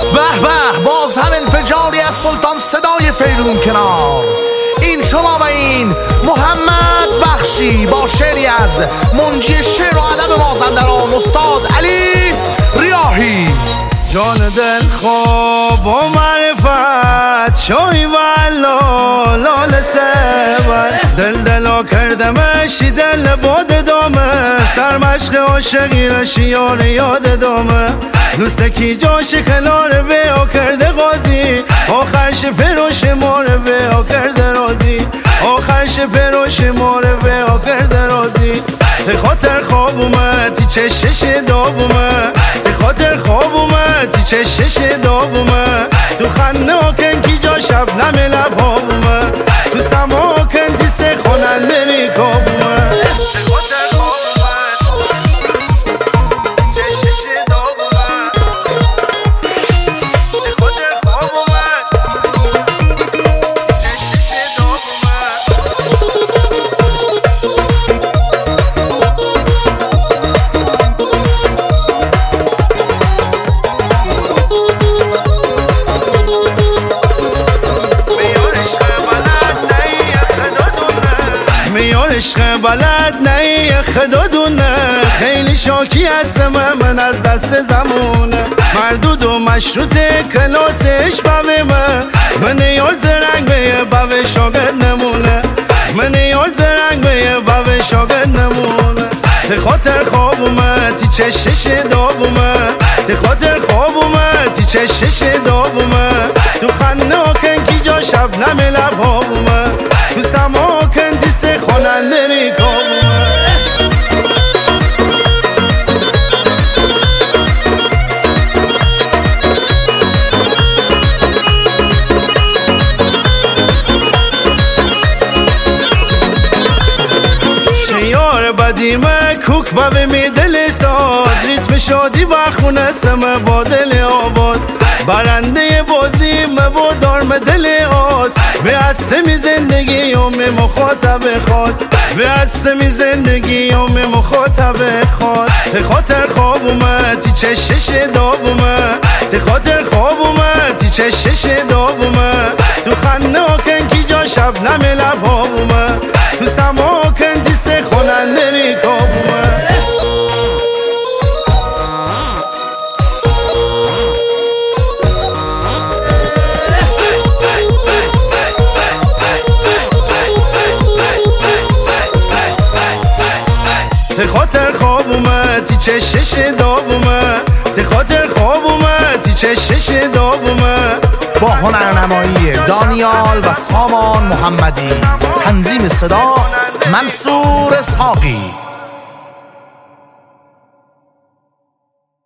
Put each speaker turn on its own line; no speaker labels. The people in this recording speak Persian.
به به، باز هم انفجاری از سلطان صدای فیلون کنار. این شما و این محمد بخشی با شعری از منجی شعر و ادب مازندران استاد علی ریاحی.
جان دل خواب و معرفت شوی و لال سبر، دلو کردمش دل بود دامه، سرمشق عاشقی رشی یاد دامه، نوسکی جاش کنار به او کرده غازی، آخرش پروش ماره به او کرده رازی، آخرش پروش ماره به او کرده رازی. تی خاطر خواب اومد تی چشش داب اومد، تی خاطر خواب اومد تی چشش داب اومد، تو خنده آکن کی جا شبنم لب ها اومد، تو سما آکن تی سه خوننده ریکاب اومد. تی خاطر خواب اومد چشش داب اومد، تی خاطر خواب اومد چشش داب عشق بلد نه خدا دونه، خیلی شاکی هستم من از دست زمونه، مردود و مشروط کلاسش بوه من یار زرنگ به بوه شاگرد نمونه، من یار زرنگ به بوه شاگرد نمونه. تی خاطر خواب اومد تی چشش داب اومد، تی خاطر خواب اومد تی چشش داب اومد، تو خنده آکن کی جا شبنم لب ها اومد، تو سما آکن تی سه خوننده ریکاب اومد. شیار بدیمه کوک بوه می دل ساز، ریتم شادی بخونه سمه با دل آواز، برنده بازی و دارم دل آز، و هستمی زندگی می مخاطب خواست، و هستمی زندگی می مخاطب خواست. تی خاطر خواب اومد تی چشش داب اومد، تی خاطر خواب اومد تی چشش داب اومد، تو خنده آکن کی جا شبنم لب ها اومد، تو سما آکن تی سه خوننده ریکاب اومد. تی خاطر خواب اومد تی چشش داب اومد، تی خاطر خواب اومد تی چشش داب اومد.
با هنرنمایی دانیال و سامان محمدی، تنظیم صدا منصور اسحاقی.